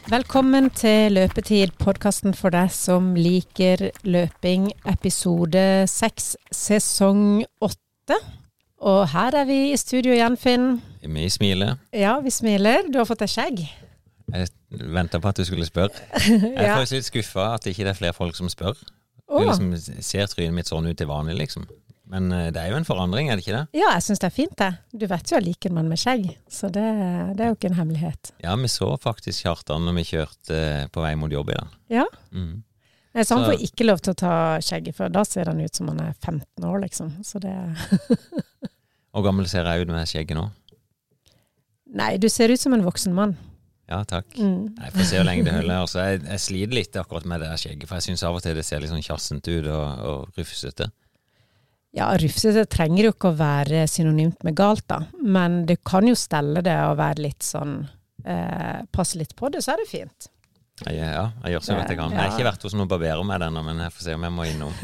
Velkommen til Løpetid, podcasten for deg som liker løping, episode 6, sesong 8. Og her er vi i studio igjen, Finn. Vi smiler. Ja, vi smiler. Du har fått deg skjegg. Jeg ventet på at du skulle spørre. Jeg er faktisk litt skuffet at det ikke er flere folk som spør. Du liksom ser trynet mitt sånn ut til vanlig, liksom. Men det er jo en forandring, er det ikke det? Ja, jeg synes det er fint det. Du vet jo jeg liker man med skjegg, så det er jo ikke en hemmelighet. Ja, vi så faktisk Kjartan når vi kjørte på vei mot jobb i dag. Ja. Nei, så han får ikke lov til å ta skjegget, for da ser han ut som han er 15 år, liksom. Så det... Hvor gammel ser jeg ut med skjegget nå? Nei, du ser ut som en voksen mann. Ja, takk. Jeg får se hvor lenge det holder. Altså, jeg sliter litt akkurat med det skjegget, for jeg synes av og til det ser litt sånn kjassent ut og rufsete. Ja, rufsete trenger jo ikke å være synonymt med galt da, men det kan jo stelle det og være litt sånn, passe litt på det, så er det fint. Ja, jeg gjør så godt jeg kan. Jeg har ikke vært hos noen barberer med denne, men jeg får se om jeg må innom.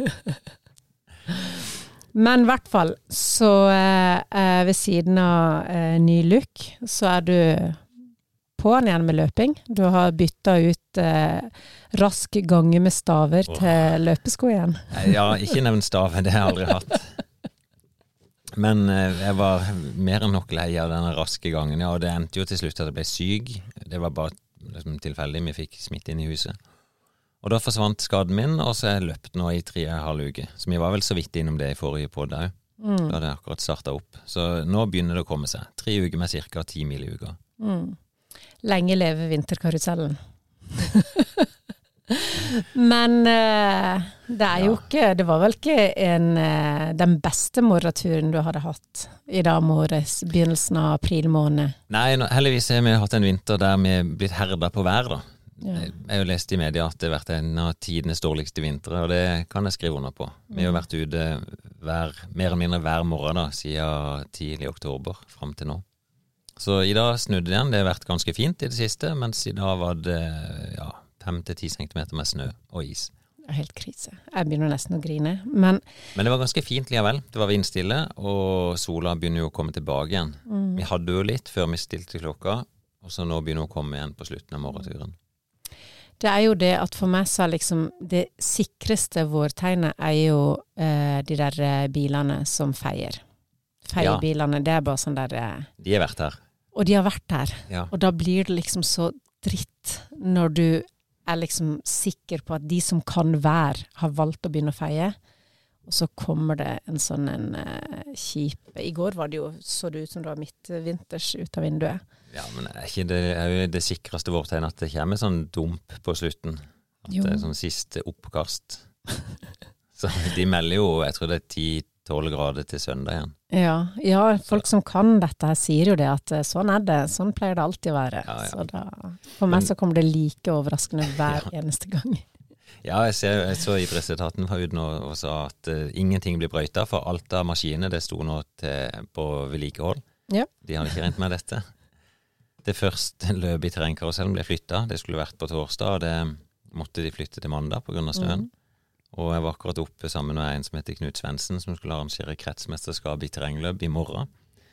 Men i hvert fall, så ved siden av ny look, så er du på'n igjen med løping. Du har byttet ut rask gange med staver til løpesko igjen. Ja, ikke nevnt staver, det har jeg aldri hatt. Men jeg var mer enn nok lei av denne raske gangen, ja, og det endte jo til slutt at jeg ble syk. Det var bare liksom, tilfeldig, vi fikk smitte inn i huset. Og da forsvant skaden min, og så har jeg løpt nå i 3,5 uker. Så vi var vel så vidt innom det i forrige podd også. Da hadde jeg akkurat startet opp. Så nå begynner det å komme seg. 3 uker med cirka 10 mil i uka. Lenge leve vinterkarusellen. Men det er jo ikke, det var vel ikke den beste morgenturen du hadde hatt i dag morges, begynnelsen av april måned. Nei, heldigvis har vi hatt en vinter der vi er blitt herdet på vær da. Ja. Jeg har jo lest i media at det har vært en av tidenes dårligste vintre, og det kan jeg skrive under på. Vi har vært ute mer eller mindre hver morgen da, siden tidlig oktober, frem til nå. Så i dag snudde det igjen, det har vært ganske fint i det siste, mens i dag var det 5-10 centimeter med snø og is. Det er helt krise. Jeg begynner nesten å grine. Men det var ganske fint likevel. Det var vindstille, og sola begynner jo å komme tilbake igjen. Vi hadde jo litt før vi stilte klokka, og så nå begynner det å komme igjen på slutten av morgenturen. Det er jo det at for meg så liksom det sikreste vårtegnet er jo de der bilene som feier. Feiebilene, det er bare sånn der... De har vært her. Og de har vært der. Ja. Og da blir det liksom så dritt når du er liksom sikker på at de som kan være har valgt å begynne å feie. Og så kommer det en sånn kjip... I går var det jo, så det ut som det var midtvinters ut av vinduet. Ja, men er jo det sikreste vårtegnet at det kommer sånn dump på slutten. At det er sånn siste oppkast. Så de melder jo, jeg tror det er 10-12 grader til søndag igjen. Ja, folk som kan dette her sier jo det at sånn er det, sånn pleier det alltid å være. Ja. Så da, for meg så kommer det like overraskende hver eneste gang. Ja, jeg så idrettsetaten var ute nå og sa at ingenting blir brøytet, for alt av maskiner det sto nå på vedlikehold. Ja. De hadde ikke rent med dette. Det første løpet i terrengkarusellen ble flyttet, det skulle vært på torsdag, og det måtte de flytte til mandag på grunn av snøen. Og jeg var akkurat oppe sammen med en som heter Knut Svendsen, som skulle arrangere kretsmesterskap i terrengløp i morgen.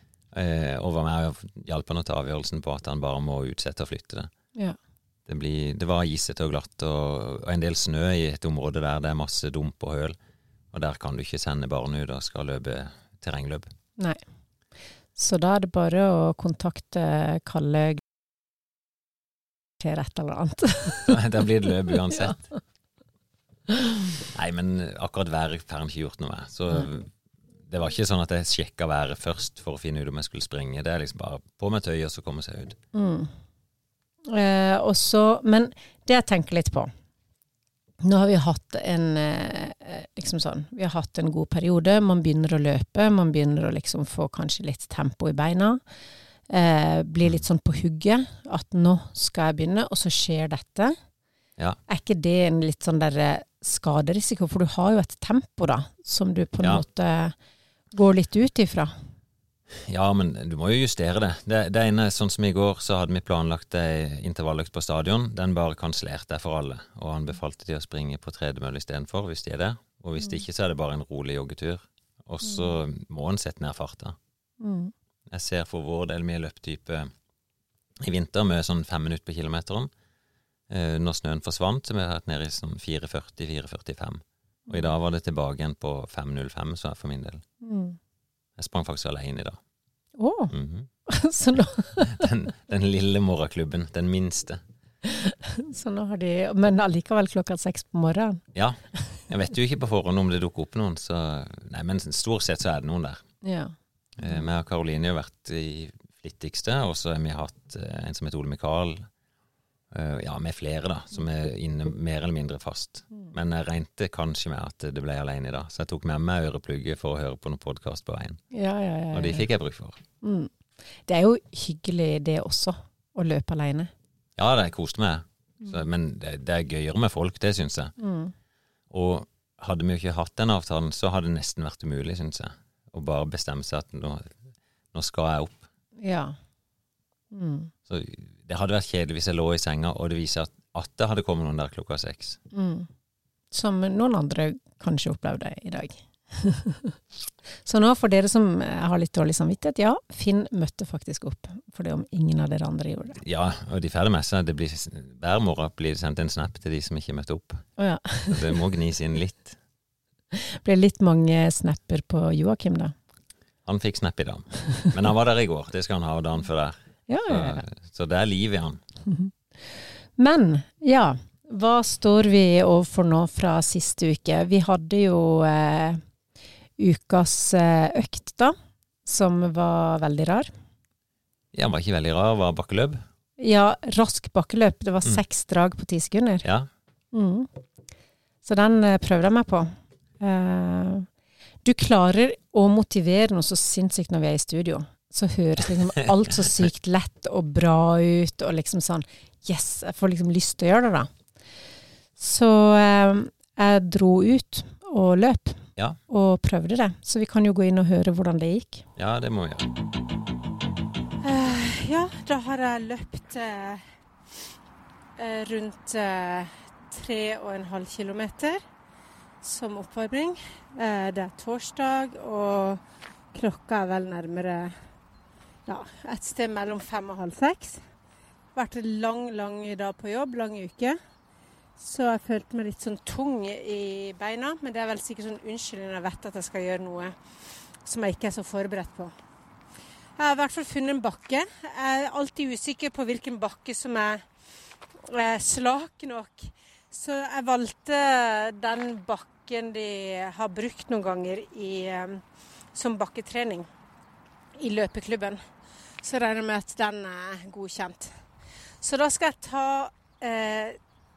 Og var med og hjalp han å ta avgjørelsen på at han bare må utsette og flytte det. Ja. Det var isete og glatt, og en del snø i et område der det er masse dump og høl. Og der kan du ikke sende barn ut og skal løpe terrengløp. Nei. Så da er det bare å kontakte Kalle til et eller annet. Da blir det løp uansett. Ja. Nei, men akkurat været har jeg ikke gjort noe med. Så det var ikke sånn at jeg sjekket været først for å finne ut om jeg skulle springe. Det er liksom bare på med tøy og så komme seg ut. Men det jeg tenker litt på, nå har vi hatt vi har hatt en god periode, man begynner å løpe, man begynner å liksom få kanskje litt tempo i beina, blir litt sånn på hugget, at nå skal jeg begynne, og så skjer dette. Ja. Er ikke det en litt sånn der skaderisiko, for du har jo et tempo da, som du på en måte går litt ut ifra? Ja, men du må jo justere det. Det ene, sånn som i går, så hadde vi planlagt en intervalløkt på stadion. Den bare kansellerte jeg for alle, og han befalte de å springe på tredemølle i stedet for, hvis de er det. Og hvis det ikke, så er det bare en rolig joggetur. Og så må han sette ned farta. Jeg ser for vår del med løptype i vinter med sånn 5 minutter på kilometeren. Når snøen forsvant, så vi hadde vært nede i sånn 4,40-4,45. Og i dag var det tilbake igjen på 5,05, så for min del. Jeg sprang faktisk alene i dag. Så nå... den lille morgenklubben, den minste. Så nå har de... Men allikevel klokka 6 på morgenen? Ja, jeg vet jo ikke på forhånd om det dukker opp noen, så... Nei, men stort sett så er det noen der. Ja. Jeg og Karoline har vært i flittigste, og så har vi hatt en som heter Ole Mikael, med flere da, som er inne mer eller mindre fast. Men jeg regnet kanskje med at det ble alene i dag, så jeg tok med meg øreplugget for å høre på noen podcast på veien. Ja. Og de fikk jeg bruk for. Det er jo hyggelig det også, å løpe alene. Ja, det koste meg. Så, men det er gøyere med folk, det synes jeg. Og hadde vi jo ikke hatt den avtalen, så hadde det nesten vært umulig, synes jeg. Å bare bestemme seg at nå skal jeg opp. Ja. Så det hadde vært kjedelig hvis jeg lå i senga, og det viser at det hadde kommet noen der klokka 6. Som noen andre kanskje opplevde i dag. Så nå for dere som har litt dårlig samvittighet, ja, Finn møtte faktisk opp, for det om ingen av dere andre gjorde det. Ja, og de ferdige med seg, hver morgen blir det sendt en snap til de som ikke møtte opp. Så det må gnis inn litt. Ble litt mange snapper på Joakim da? Han fikk snap i dag, men han var der i går, det skal han ha dagen før der. Så det er liv i han. Men, ja, hva står vi overfor nå fra siste uke? Vi hadde jo ukas økt da, som var veldig rar. Ja, den var ikke veldig rar, var bakkeløp. Ja, rask bakkeløp, det var 6 drag på 10 sekunder. Ja. Så den prøvde jeg meg på. Du klarer å motivere noe så sinnssykt når vi er i studio. Så høres liksom alt så sykt lett og bra ut, og liksom sånn, yes, jeg får liksom lyst til å gjøre det da. Så jeg dro ut og løp, og prøvde det. Så vi kan jo gå inn og høre hvordan det gikk. Ja, det må vi gjøre. Ja, da har jeg løpt rundt 3,5 kilometer som oppvarming. Det er torsdag, og klokka er vel nærmere et sted mellom 5 og halv 6. Vært en lang dag på jobb, lang uke. Så jeg følte meg litt sånn tung i beina, men det er vel sikkert sånn unnskyldning når jeg vet at jeg skal gjøre noe som jeg ikke er så forberedt på. Jeg har i hvert fall funnet en bakke. Jeg er alltid usikker på hvilken bakke som er slak nok. Så jeg valgte den bakken de har brukt noen ganger som bakketrening i løpeklubben. Så jeg regner med at den er godkjent. Så da skal jeg ta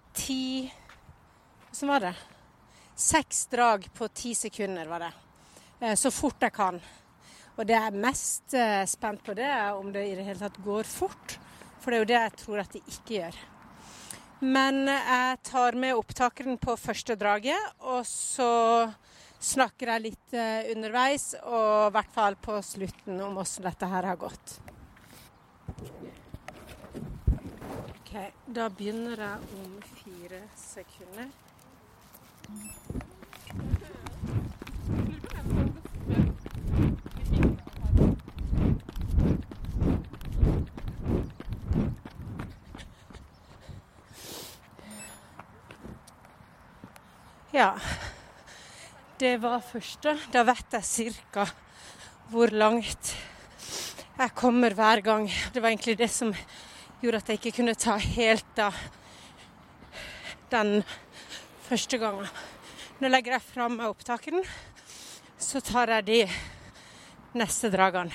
6 drag på 10 sekunder var det. Så fort jeg kan. Og det jeg er mest spent på det er om det i det hele tatt går fort. For det er jo det jeg tror at de ikke gjør. Men jeg tar med opptakeren på første draget, og så snakker jeg litt underveis, og i hvert fall på slutten om hvordan dette her har gått. Ok, da begynner jeg om 4 sekunder. Ja, det var første. Da vet jeg cirka hvor langt jeg kommer hver gang. Det var egentlig det som gjorde at jeg ikke kunne ta helt da den første gangen. Nå legger jeg frem med opptakeren, så tar jeg de neste dragene.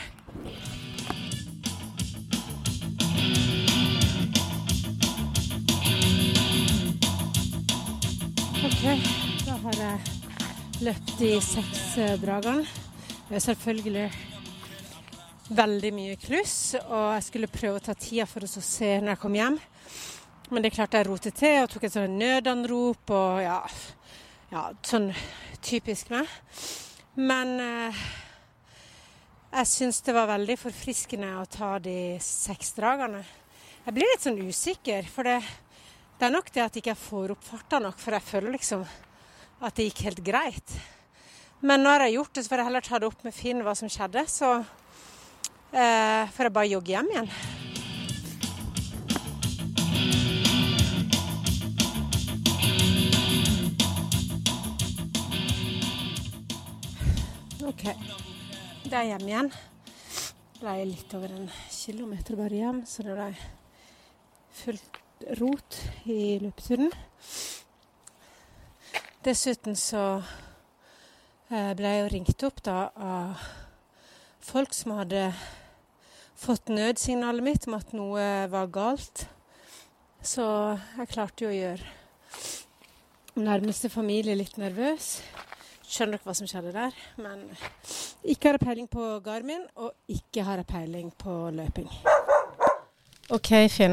Ok, da har jeg løpt de 6 dragene. Det er selvfølgelig veldig mye kluss, og jeg skulle prøve å ta tida for å se når jeg kom hjem. Men det klarte jeg rotet til, og tok et sånn nødanrop, og ja, sånn typisk meg. Men jeg synes det var veldig forfriskende å ta de 6 dragene. Jeg blir litt sånn usikker, for det er nok det at jeg ikke får opp farta nok, for jeg føler liksom at det gikk helt greit. Men nå har jeg gjort det, så får jeg heller ta det opp med Finn hva som skjedde, så får jeg bare jogge hjem igjen. Ok, det hjem igjen. Det ble litt over 1 kilometer bare hjem, så det ble fullt rot i løpeturen. Dessuten så ble jeg jo ringt opp da av folk som hadde fått nødsignalet mitt om at noe var galt. Så jeg klarte jo å gjøre nærmeste familie litt nervøs. Skjønner dere hva som skjedde der, men ikke har jeg peiling på Garmin, og ikke har jeg peiling på løping. Ok, Finn.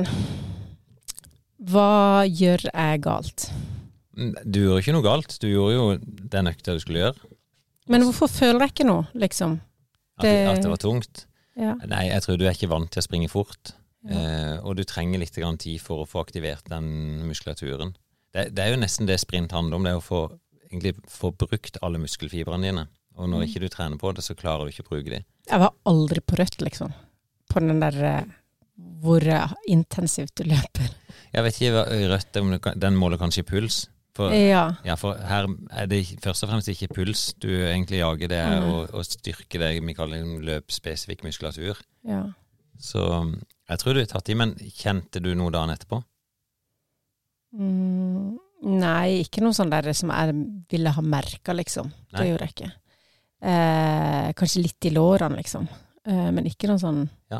Hva gjør jeg galt? Du gjorde ikke noe galt. Du gjorde jo den økta du skulle gjøre. Men hvorfor føler jeg ikke noe, liksom? At det var tungt? Ja. Nei, jeg tror du er ikke vant til å springe fort. Og du trenger litt grann tid for å få aktivert den muskulaturen. Det er jo nesten det sprint handler om, det er å få brukt alle muskelfibrene dine. Og når ikke du trener på det, så klarer du ikke å bruke dem. Jeg var aldri på rødt, liksom. På den der hvor intensivt du løper. Jeg vet ikke, rødt, den måler kanskje puls. For her er det først og fremst ikke puls du egentlig jager, det er å styrke det vi kaller løpsspesifikk muskulatur. Ja. Så jeg tror du har tatt i, men kjente du noe dagen etterpå? Nei, ikke noe sånn der som jeg ville ha merket, liksom. Nei. Det gjorde jeg ikke. Kanskje litt i lårene, liksom. Men ikke noe sånn... Ja.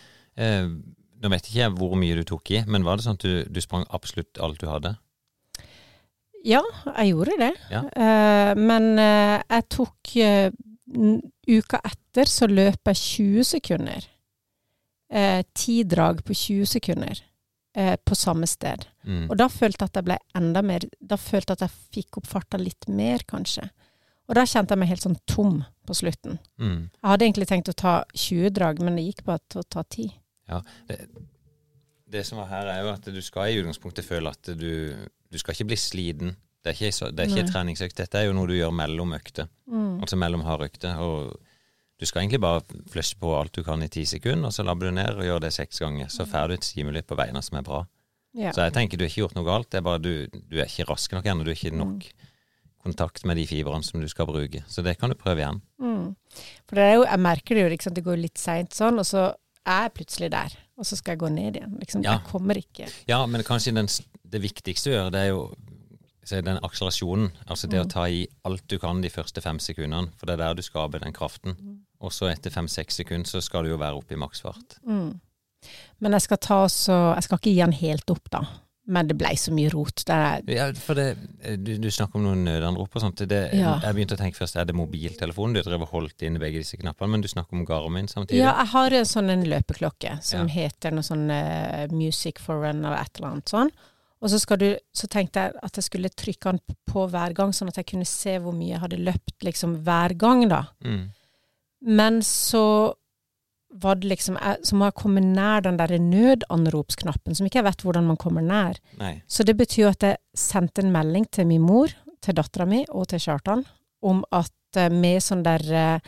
Nå vet ikke jeg hvor mye du tok i, men var det sånn at du sprang absolutt alt du hadde? Ja, jeg gjorde det. Ja. Men jeg tok uka etter så løp jeg 20 sekunder. 10 drag på 20 sekunder på samme sted. Og da følte jeg at jeg ble enda mer, da følte jeg at jeg fikk opp farta litt mer kanskje. Og da kjente jeg meg helt sånn tom på slutten. Jeg hadde egentlig tenkt å ta 20 drag, men det gikk bare til å ta 10. Ja, det som var her er jo at du skal i utgangspunktet føle at du skal ikke bli sliten. Det er ikke treningsøkt. Dette er jo noe du gjør mellom økter. Altså mellom hardøkter. Og du skal egentlig bare flushe på alt du kan i 10 sekunder, og så labber du ned og gjør det 6 ganger. Så får du et stimuli på beina som er bra. Ja. Så jeg tenker du har ikke gjort noe galt. Det er bare du er ikke rask nok ennå. Du har ikke nok kontakt med de fibrene som du skal bruke. Så det kan du prøve igjen. For det er jo, jeg merker det jo, liksom, det går litt sent sånn, og så er jeg plutselig der. Og så skal jeg gå ned igjen. Liksom, jeg kommer ikke. Ja, men kanskje det viktigste å gjøre, det er jo den akselerasjonen. Altså det å ta i alt du kan de første 5 sekundene, for det er der du skaper den kraften. Og så etter 5-6 sekunder så skal du jo være oppe i maksfart. Men jeg skal ikke gi den helt opp da. Men det ble så mye rot. Ja, for du snakker om noen nødanrop og sånt. Jeg begynte å tenke først, er det mobiltelefonen? Du drev og holdt inn i begge disse knappene, men du snakker om Garmin samtidig. Ja, jeg har en løpeklokke som heter noe sånn Music for Run eller et eller annet sånn. Og så tenkte jeg at jeg skulle trykke den på hver gang, sånn at jeg kunne se hvor mye jeg hadde løpt liksom hver gang da. Men så var det liksom, så må jeg komme nær den der nødanropsknappen, som ikke jeg vet hvordan man kommer nær. Nei. Så det betyr at jeg sendte en melding til min mor, til datteren min og til Kjartan, om at med sånn der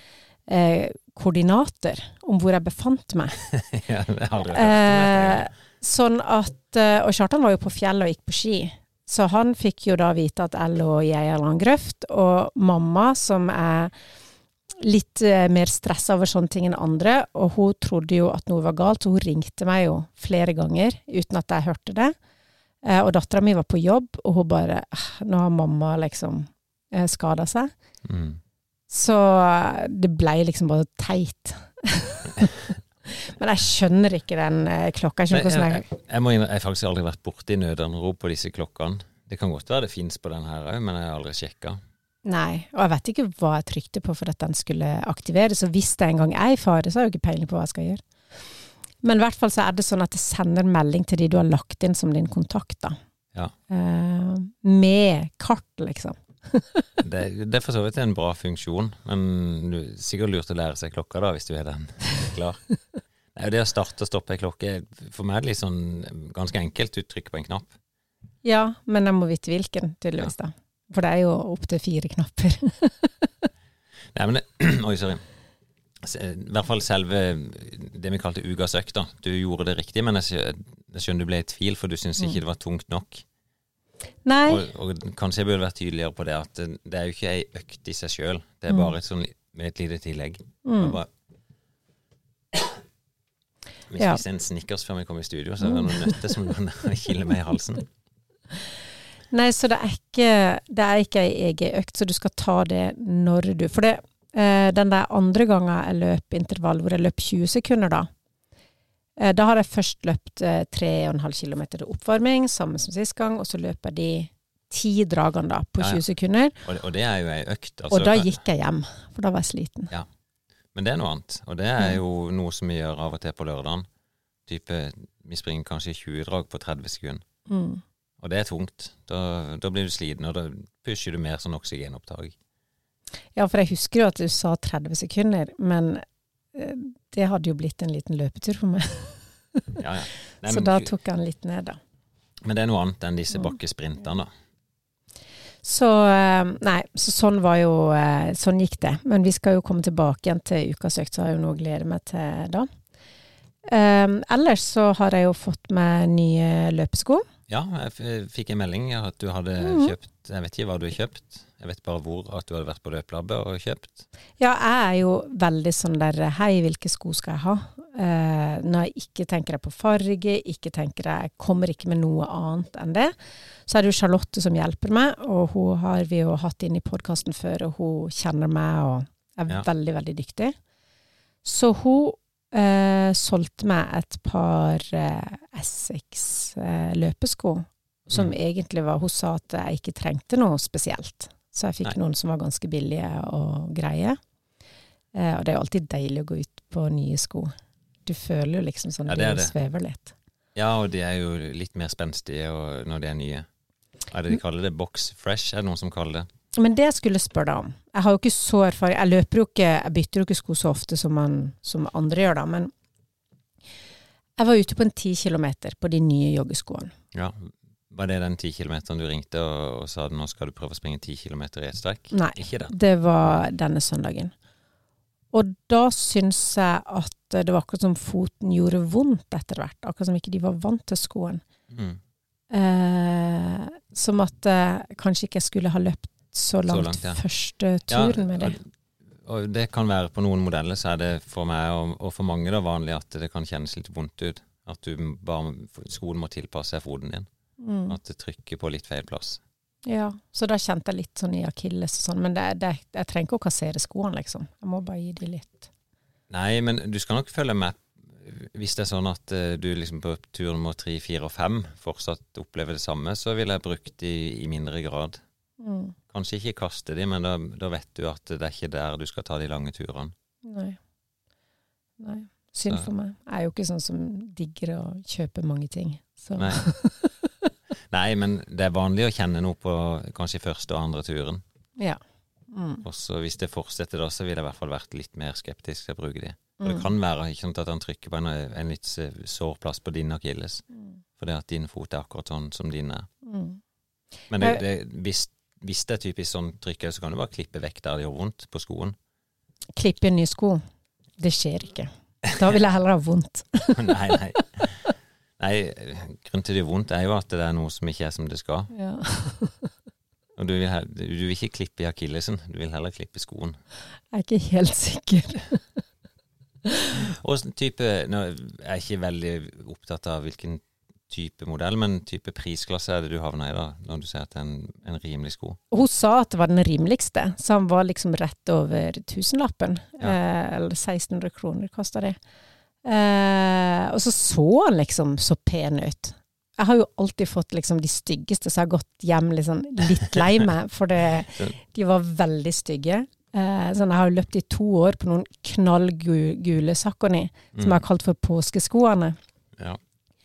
koordinater, om hvor jeg befant meg. Ja, det har aldri hørt om. Sånn at, og Kjartan var jo på fjellet og gikk på ski, så han fikk jo da vite at Elle og jeg er en grøft, og mamma som er litt mer stresset over sånne ting enn andre, og hun trodde jo at noe var galt, så hun ringte meg jo flere ganger uten at jeg hørte det. Og datteren min var på jobb, og hun bare, nå har mamma liksom skadet seg. Så det ble liksom bare teit. Men jeg skjønner ikke den klokka. Jeg har faktisk aldri vært borte i nødanrop på disse klokkene. Det kan godt være det finnes på den her, men jeg har aldri sjekket. Nei, og jeg vet ikke hva jeg trykte på for at den skulle aktiveres, og hvis det en gang er i fare, så har jeg ikke peiling på hva jeg skal gjøre. Men i hvert fall så er det sånn at det sender melding til de du har lagt inn som din kontakt da. Ja. Med kart, liksom. det er for så vidt en bra funksjon, men du er sikkert lurt å lære seg klokka da, hvis du er den klar. Nei, det å starte og stoppe en klokke, for meg er det litt sånn ganske enkelt, du trykker på en knapp. Ja, men jeg må vite hvilken, tydeligvis da. For det er jo opp til 4 knapper. Nei, men oi, sorry. I hvert fall selve det vi kalte ugasøkt da. Du gjorde det riktig, men jeg skjønner du ble i tvil, for du synes ikke det var tungt nok. Nei. Og kanskje jeg burde vært tydeligere på det, at det er jo ikke en økt i seg selv. Det er bare et sånn med et lite tillegg. Vi Ja. spiste en Snickers før vi kom i studio, så det var noen nøtter som kiler meg i halsen. Nei, så det er ikke en egen økt, så du skal ta det når du... For det, den der andre gangen jeg løp intervall, hvor jeg løp 20 sekunder da, da har jeg først løpt 3,5 kilometer oppvarming, samme som sist gang, og så løper de 10 dragene da, på 20 sekunder. Og det er jo en økt. Altså, og da gikk jeg hjem, for da var jeg sliten. Ja. Men det er noe annet, og det er jo noe som vi gjør av og til på lørdagen. Vi springer kanskje 20 drag på 30 sekunder. Og det er tungt. Da blir du sliten, og da pusher du mer sånn oksygenopptak. Ja, for jeg husker jo at du sa 30 sekunder, men det hadde jo blitt en liten løpetur for meg. Ja. Nei, så da tok han litt ned da. Men det er noe annet enn disse bakkesprintene da. Så sånn var jo, sånn gikk det. Men vi skal jo komme tilbake igjen til ukas økt, så har jeg jo noe å glede meg til da. Ellers så har jeg jo fått meg nye løpesko. Ja, jeg fikk en melding at du hadde kjøpt, jeg vet ikke hva du har kjøpt, jeg vet bare at du hadde vært på løpelabbet og kjøpt. Ja, jeg er jo veldig sånn der, hei, hvilke sko skal jeg ha? Når jeg ikke tenker på farge, jeg kommer ikke med noe annet enn det, så er det jo Charlotte som hjelper meg, og hun har vi jo hatt inn i podcasten før, og hun kjenner meg og er veldig, veldig dyktig. Så hun solgte meg et par Essex løpesko, som egentlig var, hun sa at jeg ikke trengte noe spesielt. Så jeg fikk noen som var ganske billige og greie. Og det er jo alltid deilig å gå ut på nye sko. Du føler jo liksom sånn, de svever litt. Ja, og de er jo litt mer spenstige når de er nye. Er det de kaller det box fresh? Er det noen som kaller det? Men det jeg skulle spørre deg om. Jeg har jo ikke så erfaring. Jeg bytter jo ikke sko så ofte som andre gjør da, men jeg var ute på en 10 kilometer på de nye joggeskoene. Ja, var det den 10 kilometeren du ringte og sa at nå skal du prøve å springe 10 kilometer i et strekk? Nei, ikke det var denne søndagen. Og da synes jeg at det var akkurat som foten gjorde vondt etter hvert, akkurat som ikke de var vant til skoen. Som at kanskje ikke jeg skulle ha løpt så langt første turen med det. Og det kan være på noen modeller, så er det for meg og for mange da vanlig at det kan kjennes litt vondt ut. At skoen må tilpasse seg foten din. At det trykker på litt feil plass. Ja, så da kjente jeg litt sånn i akilles og sånn, men jeg trenger ikke å kassere skoene liksom. Jeg må bare gi de litt. Nei, men du skal nok følge med. Hvis det er sånn at du liksom på tur nummer 3, 4 og 5 fortsatt opplever det samme, så vil jeg bruke de i mindre grad. Kanskje ikke kaste de, men da vet du at det er ikke der du skal ta de lange turene. Nei. Synd for meg. Jeg er jo ikke sånn som digger å kjøpe mange ting. Så. Nei, men det er vanlig å kjenne noe på kanskje første og andre turen. Ja. Og så hvis det fortsetter da, så vil jeg i hvert fall vært litt mer skeptisk til å bruke de. For det kan være ikke sånn at han trykker på en litt sår plass på din akilles. For det at din fot er akkurat sånn som din er. Men hvis det er typisk sånn trykker, så kan du bare klippe vekk der det gjør vondt på skoen. Klippe en ny sko? Det skjer ikke. Da vil jeg heller ha vondt. Nei, grunnen til det gjør vondt er jo at det er noe som ikke er som det skal. Ja. Og du vil ikke klippe i akillesen, du vil heller klippe skoen. Jeg er ikke helt sikker. Og type, nå er jeg ikke veldig opptatt av hvilken type modell, men type prisklasse er det du havner i da, når du ser at det er en rimelig sko? Hun sa at det var den rimeligste, så han var liksom rett over 1000-lappen, eller 1600 kroner kostet det. Og så han liksom så pen ut. Jeg har jo alltid fått liksom de styggeste, så jeg har gått hjem liksom litt lei meg, for de var veldig stygge. Så jeg har jo løpt i 2 år på noen knallgule Saucony, som jeg har kalt for påskeskoene. Ja.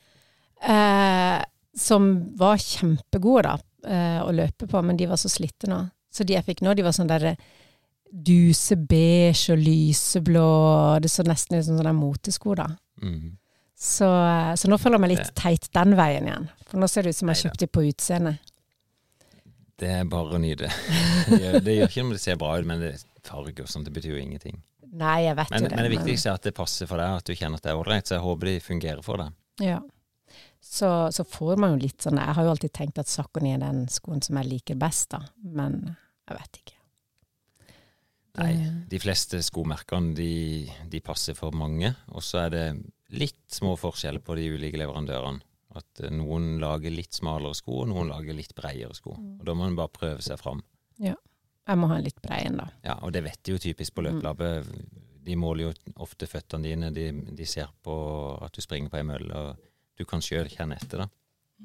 Som var kjempegode da, å løpe på, men de var så slitte nå. Så de jeg fikk nå, de var sånn der duse beige og lyseblå, det så nesten ut som sånne motesko da. Så nå føler jeg meg litt teit den veien igjen, for nå ser det ut som jeg kjøpte på utseendet. Det er bare å nyte. Det gjør ikke om det ser bra ut, men det farger og sånt, det betyr jo ingenting. Nei, jeg vet jo det. Men det viktigste er at det passer for deg, at du kjenner at det er ordentlig, så jeg håper det fungerer for deg. Ja. Så får man jo litt sånn, jeg har jo alltid tenkt at Saucony er den skoen som jeg liker best da, men jeg vet ikke. Nei, De fleste skomerkene, de passer for mange, og så det litt små forskjeller på de ulike leverandørene. At noen lager litt smalere sko, og noen lager litt bredere sko. Og da må man bare prøve seg fram. Ja, jeg må ha en litt bred en da. Ja, og det vet de jo typisk på løpelabbet. De måler jo ofte føttene dine, de ser på at du springer på en mølle, og du kan selv kjenne etter da.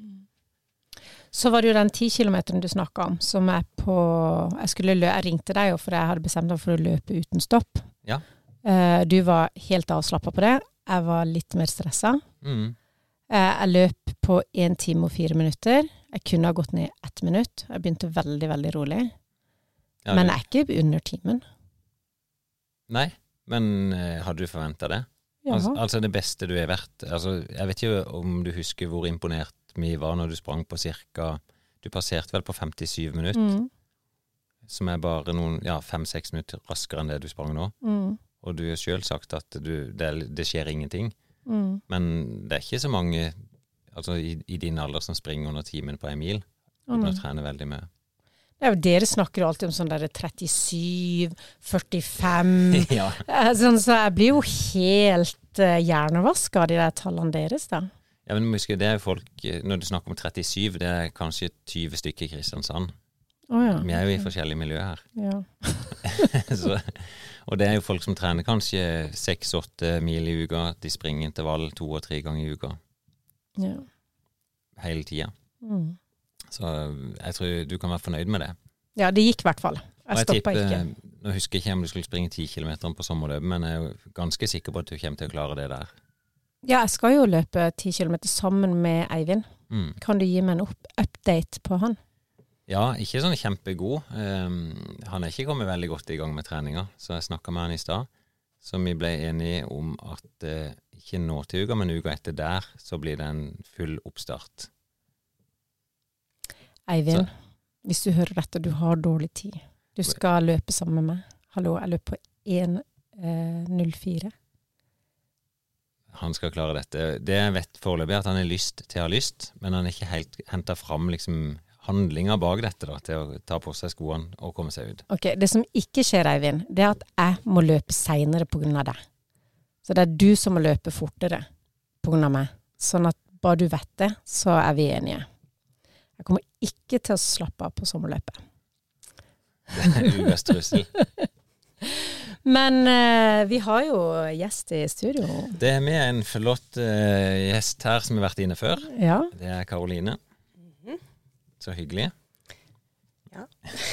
Så var det jo den 10 kilometeren du snakket om, som på, jeg ringte deg jo, for jeg hadde bestemt meg for å løpe uten stopp. Ja. Du var helt avslappet på det, jeg var litt mer stresset. Jeg løp på 1 time og 4 minutter. Jeg kunne ha gått ned 1 minutt. Jeg begynte veldig, veldig rolig. Ja, men jeg ikke under timen. Nei, men hadde du forventet det? Ja. Altså det beste du har vært. Altså, jeg vet ikke om du husker hvor imponert vi var når du sprang på cirka, du passerte vel på 57 minutter, som bare noen, 5-6 minutter raskere enn det du sprang nå. Og du har selv sagt at det skjer ingenting. Men det ikke så mange altså i din alder som springer under timen på en mil og du trener veldig mye. Ja, dere snakker jo alltid om sånn der 37, 45 ja. Sånn, så jeg blir jo helt hjernevasket av de der tallene deres da. Ja, men husk, det jo folk, når du snakker om 37, det kanskje 20 stykker i Kristiansand. Ja. Vi jo i forskjellige miljøer her. Ja. Så, og det jo folk som trener kanskje 6-8 mil i uka, de springer intervall 2 og 3 ganger i uka. Ja. Hele tiden. Så jeg tror du kan være fornøyd med det. Ja, det gikk i hvert fall. Jeg stoppet ikke. Nå husker jeg ikke om du skulle springe 10 kilometer på sommerløp, men jeg jo ganske sikker på at du kommer til å klare det der. Ja, jeg skal jo løpe 10 kilometer sammen med Eivind. Kan du gi meg en update på han? Ja, ikke sånn kjempegod. Han ikke kommet veldig godt i gang med treninga, så jeg snakket med han i stad. Så vi ble enige om at ikke nå til uka, men uka etter der, så blir det en full oppstart. Eivind, hvis du hører dette, du har dårlig tid. Du skal løpe sammen med meg. Hallo, jeg løper på 1:04. Han skal klare dette. Det jeg vet foreløpig at han har lyst til å ha lyst, men han ikke helt hentet fram liksom handlinger bak dette da, til å ta på seg skoene og komme seg ut. Ok, det som ikke skjer, Eivind, det at jeg må løpe senere på grunn av det. Så det du som må løpe fortere på grunn av meg. Sånn at bare du vet det, så vi enige. Jeg kommer ikke til å slappe av på sommerløpet. Det ukas trussel. Men vi har jo gjest i studio. Det med en flott gjest her som har vært inne før. Ja. Det Karoline. Så hyggelig. Ja.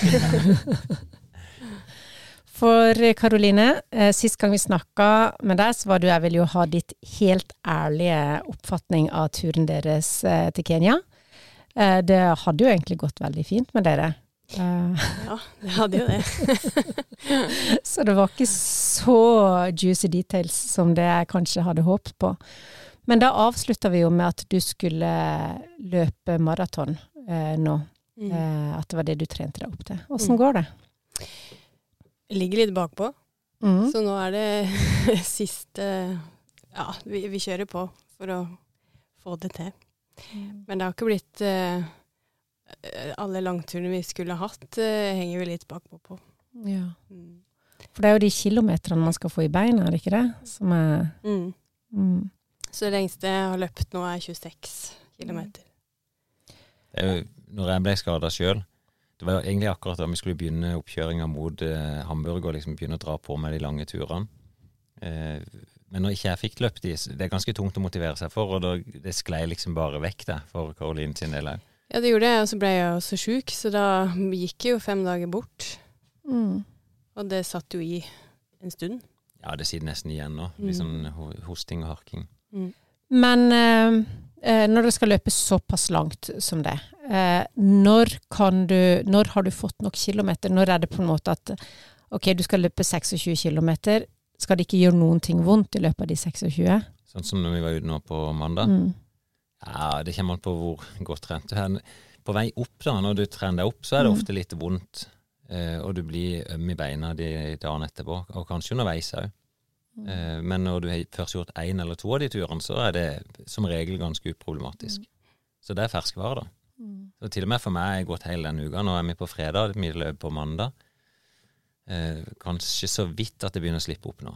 For Karoline, sist gang vi snakket med deg, så var jeg vil jo ha ditt helt ærlige oppfatning av turen deres til Kenya. Det hadde jo egentlig gått veldig fint med dere. Ja, det hadde jo det. Så det var ikke så juicy details som det jeg kanskje hadde håpet på. Men da avsluttet vi jo med at du skulle løpe maraton nå. At det var det du trente deg opp til. Hvordan går det? Jeg ligger litt bakpå. Så nå det siste vi kjører på for å få det til. Men det har ikke blitt alle langturene vi skulle hatt, henger vi litt bakpå på. Ja. For det jo de kilometerne man skal få i beina, det ikke det? Som Så det lengste jeg har løpt nå 26 kilometer. Det jo, når jeg ble skadet selv, det var jo egentlig akkurat da vi skulle begynne oppkjøringen mot Hamburg og liksom begynne å dra på med de lange turene. Men når ikke jeg fikk løpt det ganske tungt å motivere seg for, og det sklei liksom bare vekk det for Karoline sin del. Ja, det gjorde det, og så ble jeg også syk, så da gikk jo 5 dager bort. Og det satt jo i en stund. Ja, det sitter nesten igjen nå, liksom hosting og harking. Men når du skal løpe såpass langt som det, når har du fått nok kilometer? Når det på en måte at, ok, du skal løpe 26 kilometer, skal det ikke gjøre noen ting vondt i løpet av de 26? Sånn som når vi var ute nå på mandag? Ja, det kommer an på hvor godt trent du er. På vei opp da, når du trener deg opp, så det ofte litt vondt, og du blir øm i beina de dagen etterpå, og kanskje underveis også. Men når du har først gjort 1 eller 2 av de turene, så det som regel ganske uproblematisk. Så det ferskvare da. Så til og med for meg har jeg gått hele den uka. Nå vi på fredag, vi løp på mandag. kanskje så vidt at det begynner å slippe opp nå.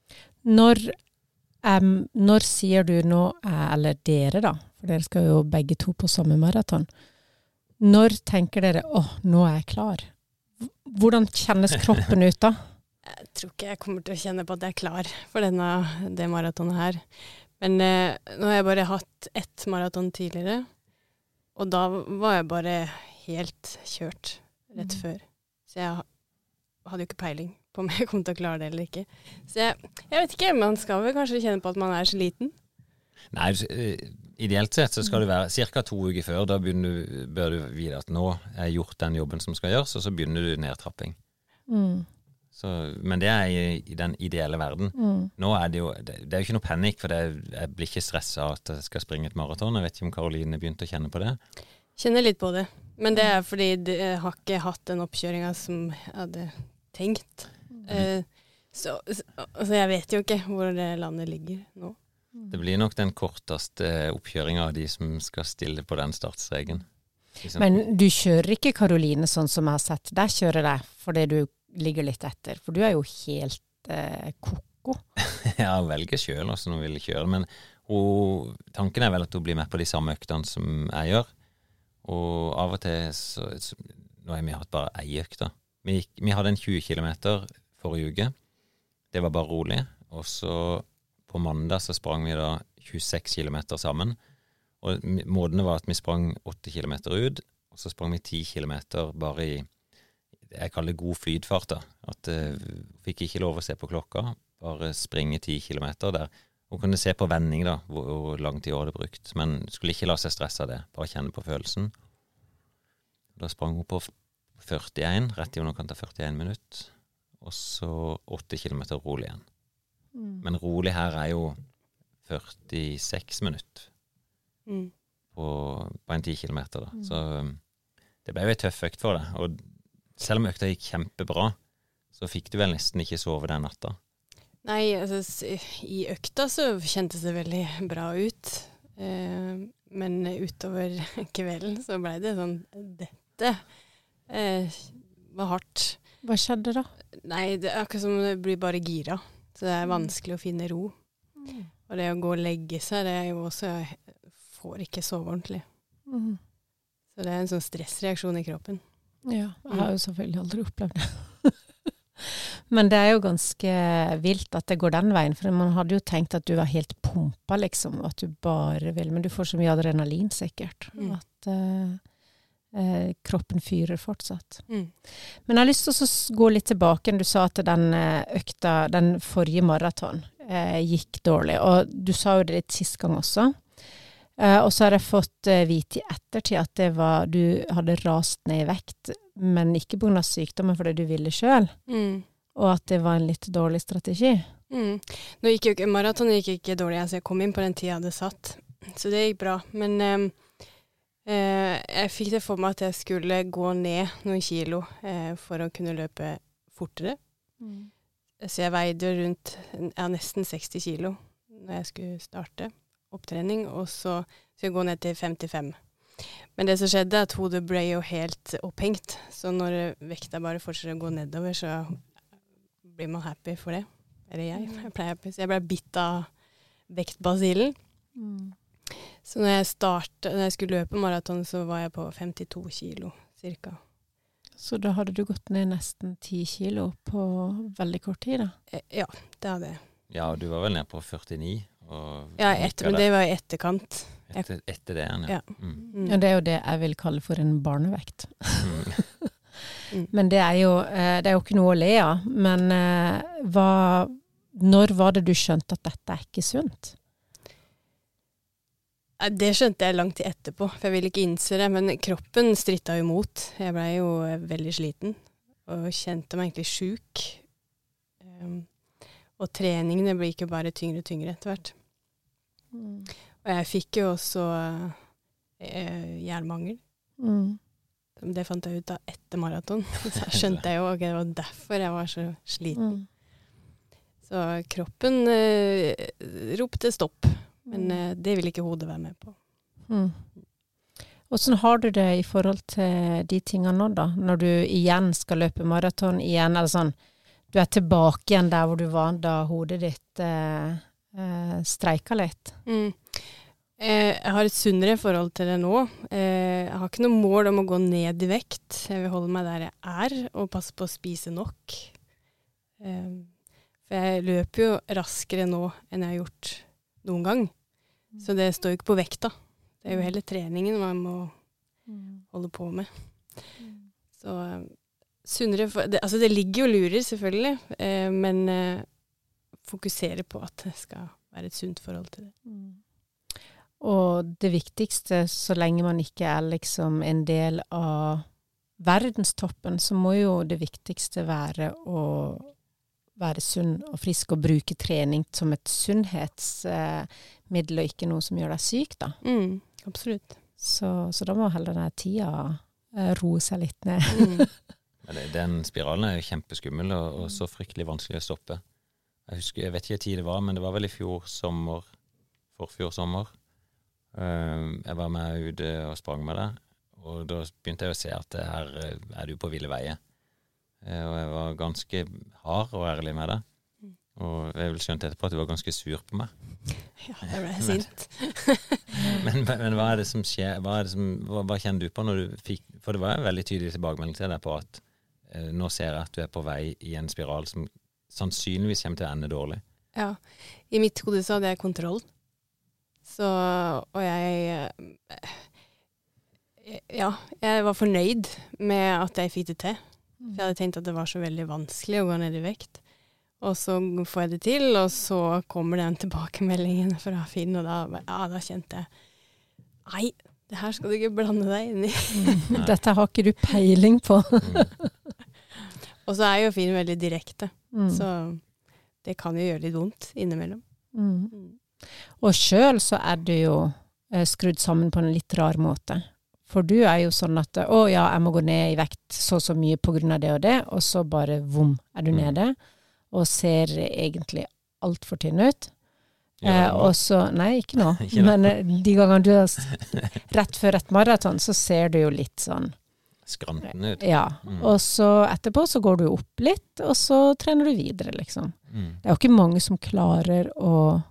Når sier du nå, eller dere da, for dere skal jo begge to på samme maraton, når tenker dere, nå er jeg klar? Hvordan kjennes kroppen ut da? Jeg tror ikke jeg kommer til å kjenne på at jeg er klar for det maratonet her. Men nå har jeg bare hatt ett maraton tidligere, og da var jeg bare helt kjørt rett før. Så jeg hadde jo ikke peiling på om jeg kom til å klare det eller ikke. Så jeg vet ikke, man skal vel kanskje kjenne på at man er sliten. Nei, ideelt sett så skal det være cirka 2 uker før, da bør du vite at nå er gjort den jobben som skal gjøres, og så begynner du nedtrapping. Så, men det er i den ideelle verden. Nå er det jo ikke noe panikk, for jeg blir ikke stresset av at jeg skal springe et maraton. Jeg vet ikke om Karoline begynte å kjenne på det. Kjenner litt på det, men det er fordi jeg har ikke hatt den oppkjøringen som jeg hadde tenkt. Så jeg vet jo ikke hvor det landet ligger nå. Det blir nok den korteste oppkjøringen av de som skal stille på den startstreken. Men du kjører ikke Karoline sånn som jeg har sett deg kjøre deg, fordi du ligger litt etter, for du er jo helt koko. Ja, hun velger selv også når hun vil kjøre, men tanken er vel at hun blir med på de samme øktene som jeg gjør, og av og til nå har vi hatt bare en økt da. Vi hadde en 20 kilometer forrige uke, det var bare rolig, og så på mandag så sprang vi da 26 kilometer sammen, og måtene var at vi sprang 8 kilometer ut, og så sprang vi 10 kilometer bare i jeg kaller det god flytfart da, at fikk ikke lov å se på klokka, bare springe 10 kilometer der, og kunne se på vending da, hvor lang tid hun hadde brukt, men skulle ikke la seg stresse av det, bare kjenne på følelsen. Da sprang hun på 41, rett i underkant av 41 minutter, og så 8 kilometer rolig igjen. Men rolig her er jo 46 minutter på en 10 kilometer da, så det ble jo en tøff økt for det, og selv om økta gikk kjempebra, så fikk du vel nesten ikke sove den natta. Nei, altså, i økta så kjentes det veldig bra ut. Men utover kvelden så ble det sånn, dette var hardt. Hva skjedde da? Nei, det er akkurat som det blir bare gira. Så det er vanskelig å finne ro. Og det å gå og legge seg, det er jo også, jeg får ikke sove ordentlig. Så det er en sånn stressreaksjon i kroppen. Ja, jeg har jo selvfølgelig aldri opplevd det. Men det er jo ganske vilt at det går den veien, for man hadde jo tenkt at du var helt pumpa liksom, og at du bare vil, men du får så mye adrenalin sikkert, at kroppen fyrer fortsatt. Men jeg har lyst til å gå litt tilbake, du sa at den økta, den forrige maraton gikk dårlig, og du sa jo det litt sist gang også. Og så har jeg fått vite i ettertid at det var, du hadde rast ned i vekt, men ikke på grunn av sykdommen fordi du ville selv, og at det var en litt dårlig strategi. Nå gikk jo ikke, maraton gikk ikke dårlig, altså jeg kom inn på den tiden jeg hadde satt, så det gikk bra, men jeg fikk det for meg at jeg skulle gå ned noen kilo for å kunne løpe fortere. Så jeg veide rundt, nesten 60 kilo når jeg skulle starte opptrening, og så skulle jeg gå ned til 55. Men det som skjedde, at hodet ble jo helt opphengt, så når vekta bare fortsetter å gå nedover, så blir man happy for det. Eller jeg ble happy, så jeg ble bitt av vektbasillen. Så når jeg skulle løpe maraton, så var jeg på 52 kilo, cirka. Så da hadde du gått ned nesten 10 kilo på veldig kort tid da? Ja, det hadde jeg. Ja, og du var vel ned på 49. Ja, men det var i etterkant. Etter det, ja. Ja, det er jo det jeg vil kalle for en barnevekt. Men det er jo ikke noe å le av. Men når var det du skjønte at dette er ikke sunt? Det skjønte jeg langt etterpå, for jeg ville ikke innse det, men kroppen strittet jo imot. Jeg ble jo veldig sliten, og kjente meg egentlig syk. Og treningene blir ikke bare tyngre og tyngre etter hvert. Og jeg fikk jo også jernmangel. Det fant jeg ut av etter maraton. Så skjønte jeg jo, det var derfor jeg var så sliten. Så kroppen ropte stopp, men det ville ikke hodet være med på. Hvordan har du det i forhold til de tingene nå da? Når du igjen skal løpe maraton igjen, eller sånn, du tilbake igjen der hvor du var da hodet ditt streiket litt? Jeg har et sunnere forhold til det nå. Jeg har ikke noe mål om å gå ned i vekt. Jeg vil holde meg der jeg og passe på å spise nok. For jeg løper jo raskere nå enn jeg har gjort noen gang. Så det står jo ikke på vekta. Det jo heller treningen man må holde på med. Så sunnere altså det ligger jo lurer selvfølgelig, men fokusere på at det skal være et sunt forhold til det. Og det viktigste, så lenge man ikke liksom en del av verdenstoppen, så må jo det viktigste være å være sunn og frisk og bruke trening som et sunnhetsmiddel og ikke noe som gjør deg syk da. Absolutt. Så da må heller denne tida roe seg litt ned. Den spiralen jo kjempeskummel og så fryktelig vanskelig å stoppe. Jeg vet ikke hva tid det var, men det var vel i forfjor sommer. Jeg var med ute og sprang med det, og da begynte jeg å se at her du på ville veier. Og jeg var ganske hard og ærlig med det. Og jeg vil skjønte etterpå at du var ganske sur på meg. Ja, det ble sint. men hva det som skjer? Hva kjenner du på når du fikk? For det var en veldig tydelig tilbakemelding til deg på at nå ser jeg at du på vei i en spiral som sannsynligvis kommer til å ende dårlig. Ja, i mitt hode så hadde jeg kontroll. Og jeg var fornøyd med at jeg fikk det til. For jeg hadde tenkt at det var så veldig vanskelig å gå ned i vekt. Og så får jeg det til, og så kommer den tilbakemeldingen fra Finn, og da kjente jeg, nei, det her skal du ikke blande deg inn i. Dette har ikke du peiling på. Og så jo Finn veldig direkte, så det kan jo gjøre litt vondt innimellom. Og selv så det jo skrudd sammen på en litt rar måte. For du jo sånn at, jeg må gå ned i vekt så mye på grunn av det og det, og så bare, vom, du nede, og ser egentlig alt for tynn ut. Og så, nei, ikke nå, men de gangene du rett før et maraton, så ser du jo litt sånn skranten ut. Ja, og så etterpå så går du opp litt, og så trener du videre, liksom. Det jo ikke mange som klarer å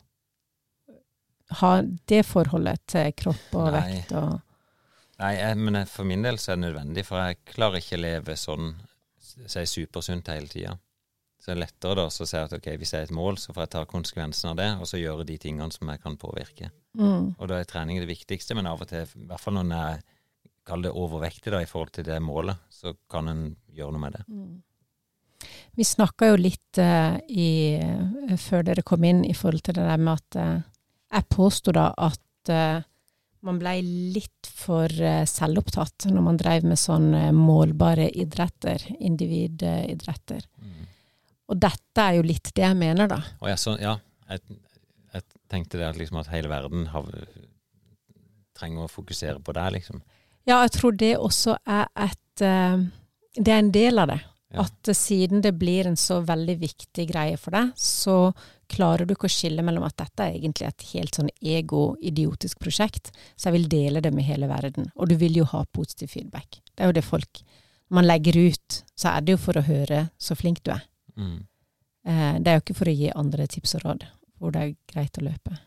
ha det forholdet til kropp og vekt og... Nei, men for min del så det nødvendig, for jeg klarer ikke å leve sånn, supersunt hele tiden. Så det lettere da å si at ok, hvis jeg et mål, så får jeg ta konsekvensen av det, og så gjøre de tingene som jeg kan påvirke. Og da trening det viktigste, men av og til, i hvert fall når jeg kaller det overvektig da, i forhold til det målet, så kan en gjøre noe med det. Vi snakket jo litt før dere kom inn i forhold til det der med at jeg påstod da at man ble litt for selvopptatt når man drev med sånn målbare idretter, individidretter. Og dette jo litt det jeg mener da. Og jeg tenkte det liksom at hele verden trenger å fokusere på det, liksom. Ja, jeg tror det også det en del av det. Ja. At siden det blir en så veldig viktig greie for deg, så klarer du ikke å skille mellom at dette egentlig et helt sånn ego-idiotisk prosjekt, så jeg vil dele det med hele verden. Og du vil jo ha positiv feedback. Det jo det folk, når man legger ut, så det jo for å høre så flink du Det jo ikke for å gi andre tips og råd, hvor det greit å løpe.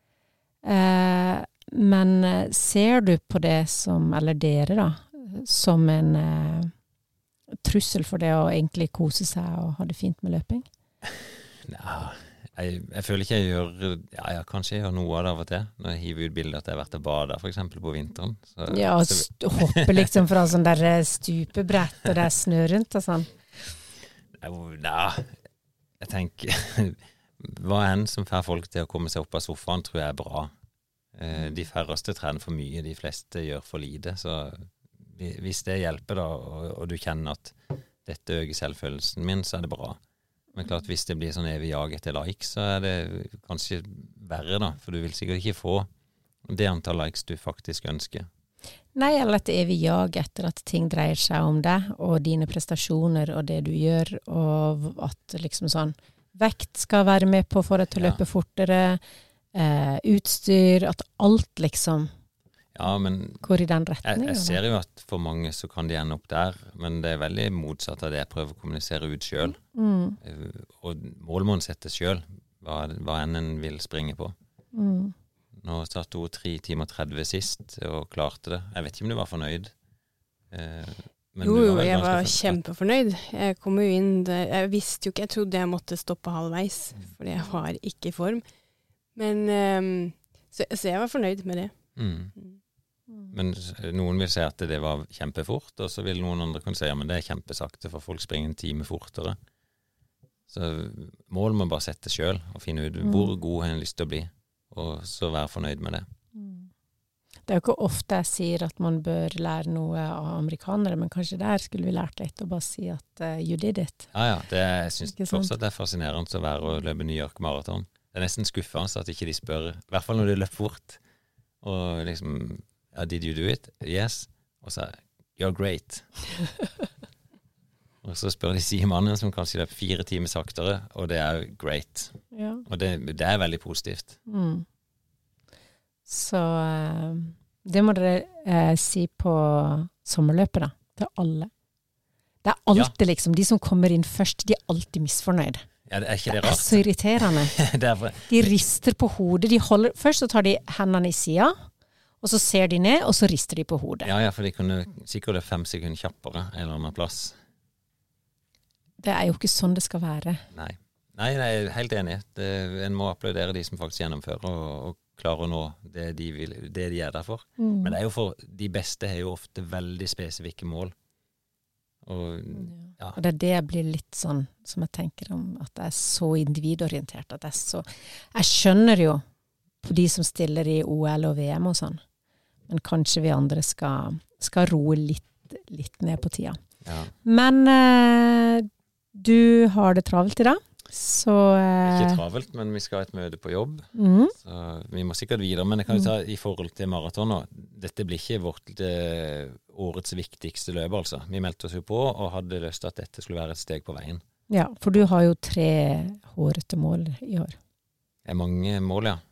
Men ser du på det som, eller dere da, som en trussel for det å egentlig kose seg og ha det fint med løping? Nei, jeg føler ikke jeg gjør, kanskje jeg gjør noe av det av og til, når jeg hiver ut bilder at jeg har vært og badet, for eksempel på vinteren. Så, ja, hoppe liksom fra sånn der stupebrett og det snø rundt og sånn. Nei, jeg tenker, hva enn som får folk til å komme seg opp av sofaen, tror jeg bra. De færreste trener for mye, de fleste gjør for lite, så hvis det hjelper da, og du kjenner at dette øker selvfølelsen min, så det bra. Men klart, hvis det blir sånn evig jag etter likes, så det kanskje verre da, for du vil sikkert ikke få det antall likes du faktisk ønsker. Nei, eller et evig jag etter at ting dreier seg om deg, og dine prestasjoner, og det du gjør, og at liksom sånn, vekt skal være med på for deg til å løpe fortere, utstyr, at alt liksom Ja, men går i den retningen. Jeg ser jo at for mange så kan de ende opp der, men det veldig motsatt av det jeg prøver å kommunisere ut selv. Og mål må en sette selv, hva enn en vil springe på. Nå satt hun 3 timer 30 sist, og klarte det. Jeg vet ikke om du var fornøyd. Men jo, jeg var kjempefornøyd. Jeg kom jo inn, jeg visste jo ikke, jeg trodde jeg måtte stoppe halvveis, fordi jeg var ikke i form. Men, så jeg var fornøyd med det. Men noen vil si at det var kjempefort, og så vil noen andre kunne si, ja, men det er kjempesakte, for folk springer en time fortere. Så mål må bare sette selv, og finne ut hvor god har en lyst til å bli, og så være fornøyd med det. Det er jo ikke ofte jeg sier at man bør lære noe av amerikanere, men kanskje der skulle vi lært litt og bare si at you did it. Ja, jeg synes fortsatt det er fascinerende å være og løpe New York Marathon. Det er nesten skuffende at ikke de spør, i hvert fall når de løper fort, og liksom, ja, did you do it? Yes. Og så, you're great. Og så spør de sidemannen som kanskje løper 4 timer saktere, og det er great. Ja. Og det er veldig positivt. Så det må dere si på sommerløpet da, til alle. Det er alltid liksom, de som kommer inn først, de er alltid misfornøyd. Ja, det er ikke det rart. Det er så irriterende. De rister på hodet, først så tar de hendene i siden, og så ser de ned, og så rister de på hodet. Ja, for de kunne sikkert 5 sekunder kjappere en eller annen plass. Det er jo ikke sånn det skal være. Nei, jeg er helt enig. En må applaudere de som faktisk gjennomfører og klarer å nå det de er der for. Men det er jo for de beste har jo ofte veldig spesifikke mål. Og det er det jeg blir litt sånn som jeg tenker om, at det er så individorientert, at det er så, jeg skjønner jo på de som stiller i OL og VM og sånn, men kanskje vi andre skal roe litt ned på tida. Men du har det travelt i dag, så ikke travelt, men vi skal ha et møte på jobb, så vi må sikkert videre, men jeg kan jo ta i forhold til maraton nå. Dette blir ikke vårt årets viktigste løp, altså. Vi meldte oss jo på og hadde lyst til at dette skulle være et steg på veien. Ja, for du har jo 3 hårete mål i år. Det er mange mål, ja.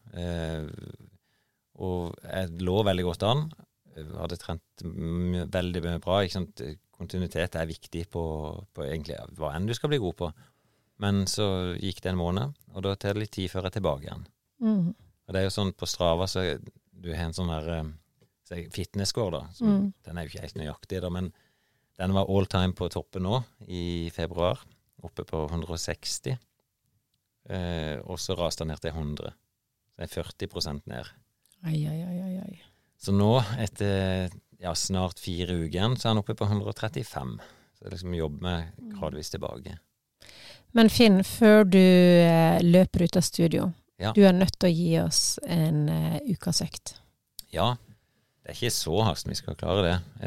Og jeg lå veldig godt an. Jeg hadde trent veldig bra, ikke sant? Kontinuitet er viktig på egentlig hva enn du skal bli god på. Men så gikk det en måned, og da tar det litt tid før jeg er tilbake igjen. Og det er jo sånn på Strava, så du har en sånn her fitness-score da, den er jo ikke helt nøyaktig da, men den var all time på toppen nå i februar, oppe på 160, og så raste den ned til 100. Så det er 40% ned. Ai. Så nå, etter snart 4 uker igjen, så er den oppe på 135. Så det liksom jobber med gradvis tilbake. Men Finn, før du løper ut av studio, du er nødt til å gi oss en ukasøkt. Ja, det er ikke så hast vi skal klare det.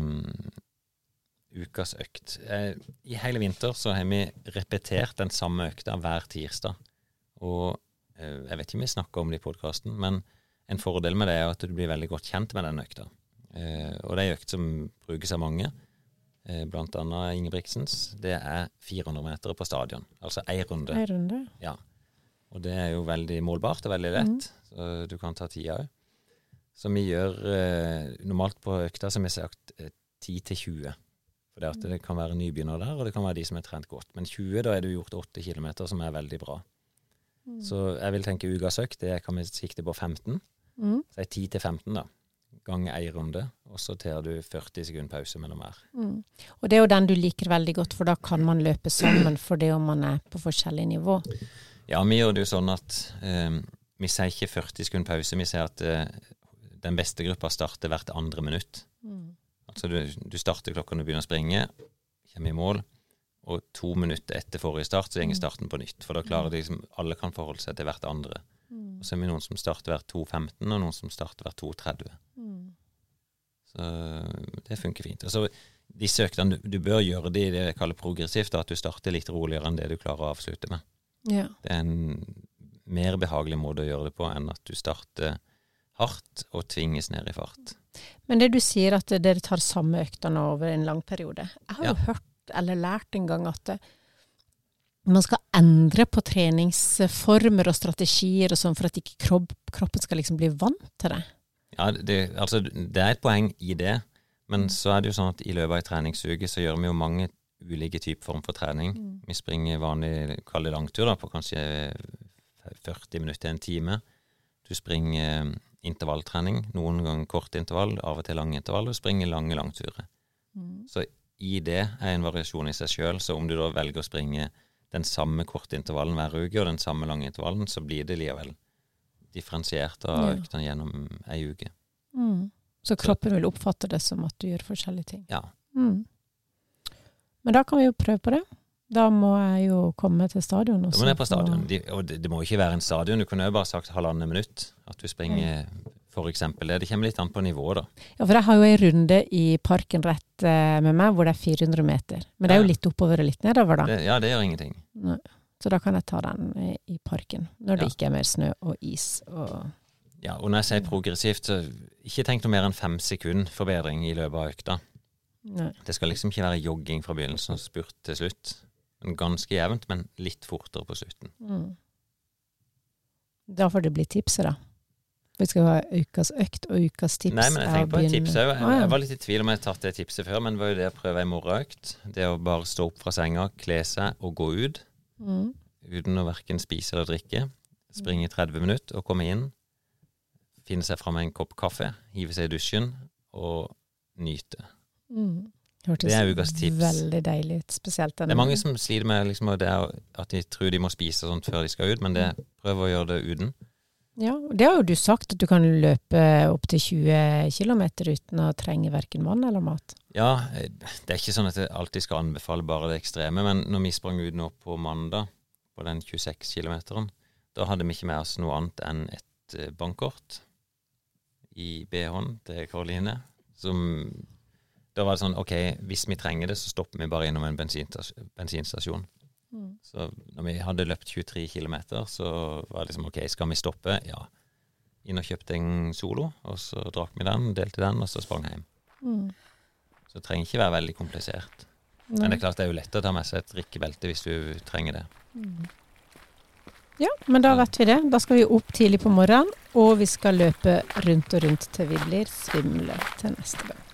Ukas økt. I hele vinter så har vi repetert den samme økta hver tirsdag. Og jeg vet ikke om vi snakker om det i podcasten, men en fordel med det er at du blir veldig godt kjent med den økta. Og det er økt som brukes av mange, blant annet Ingebrigtsens. Det er 400 meter på stadion, altså en runde. En runde? Ja. Og det er jo veldig målbart og veldig lett, så du kan ta tida også. Så vi gjør normalt på økta, som jeg har sagt, 10-20. For det kan være nybegynner der, og det kan være de som har trent godt. Men 20, da er du gjort 8 kilometer, som er veldig bra. Så jeg vil tenke ukas økt, det kan vi sikte på 15. Så det er 10-15 da. Gang en runde, og så tar du 40 sekunder pause mellom hver. Og det er jo den du liker veldig godt, for da kan man løpe sammen for det om man er på forskjellig nivå. Ja, vi gjør det jo sånn at vi sier ikke 40 sekunder pause, vi sier at den beste gruppa starter hvert andre minutt. Altså du starter klokka når du begynner å springe, kommer i mål, og 2 minutter etter forrige start, så gjenger starten på nytt, for da klarer de liksom, alle kan forholde seg til hvert andre. Og så er vi noen som starter hvert 2.15, og noen som starter hvert 2.30. Så det funker fint. Og så disse øktene, du bør gjøre det jeg kaller progressivt, at du starter litt roligere enn det du klarer å avslutte med. Ja. Det er en mer behagelig måte å gjøre det på enn at du starter hardt og tvinges ned i fart. Men det du sier at dere tar samme øktene over en lang periode. Jeg har jo hørt eller lært en gang at man skal endre på treningsformer og strategier og sånn for at ikke kroppen skal liksom bli vant til det. Ja, det er et poeng i det, men så er det jo sånn at i løpet av en treningsuke så gjør vi jo mange ulike typer form for trening. Vi springer vanlig, kall det langtur da, på kanskje 40 minutter til en time. Du springer intervalltrening, noen ganger kort intervall, av og til lang intervall, og springer lange langturer. Så i det er en variasjon i seg selv, så om du da velger å springe den samme korte intervallen hver uke, og den samme lange intervallen, så blir det likevel differensiert av øktene gjennom en uke. Så kroppen vil oppfatte det som at du gjør forskjellige ting. Ja. Men da kan vi jo prøve på det. Da må jeg jo komme til stadion. Da må jeg på stadion. Og det må ikke være en stadion. Du kunne jo bare sagt 1,5 minutt. At du springer for eksempel det. Det kommer litt an på nivået da. Ja, for jeg har jo en runde i parken rett med meg, hvor det er 400 meter. Men det er jo litt oppover og litt nedover da. Det gjør ingenting. Nei. Så da kan jeg ta den i parken, når det ikke er mer snø og is. Ja, og når jeg sier progressivt, så ikke tenk noe mer enn 5 sekunder forbedring i løpet av økta. Nei. Det skal liksom ikke være jogging fra begynnelsen og spurt til slutt. Ganske jevnt, men litt fortere på slutten. Da får det bli tipset da. Vi skal ha ukas økt og ukas tips. Nei, men jeg tenker på et tips. Jeg var litt i tvil om jeg hadde tatt det tipset før, men det var jo det å prøve en morgenøkt. Det å bare stå opp fra senga, kle seg og gå ut. Uten å hverken spise eller drikke. Springe 30 minutter og komme inn. Finne seg frem med en kopp kaffe, hive seg i dusjen og nyte. Det er ukas tips. Veldig deilig, spesielt denne. Det er mange som sliter med liksom, at de tror de må spise sånt før de skal ut, men prøv å gjøre det uten. Ja, det har jo du sagt, at du kan løpe opp til 20 kilometer uten å trenge hverken vann eller mat. Ja, det er ikke sånn at jeg alltid skal anbefale bare det ekstreme, men når vi sprang ut nå på mandag, på den 26 kilometeren, da hadde vi ikke med oss noe annet enn et bankkort i BH-en til Karoline, da var det sånn, ok, hvis vi trenger det, så stopper vi bare innom en bensinstasjon. Så når vi hadde løpt 23 kilometer, så var det liksom, ok, skal vi stoppe? Ja. Inn og kjøpte en Solo, og så drakk vi den, delte den, og så sprang hjem. Så det trenger ikke være veldig komplisert. Men det er klart det er jo lett å ta med seg et drikkebelte hvis du trenger det. Ja, men da vet vi det. Da skal vi opp tidlig på morgenen, og vi skal løpe rundt og rundt til vi blir svimle til neste gang.